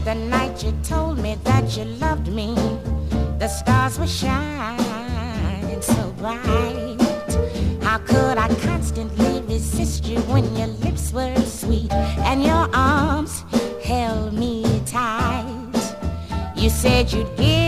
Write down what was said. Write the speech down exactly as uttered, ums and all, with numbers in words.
the night you told me that you loved me, the stars were shining so bright. How could I constantly resist you when your lips were sweet and your arms held me tight? You said you'd give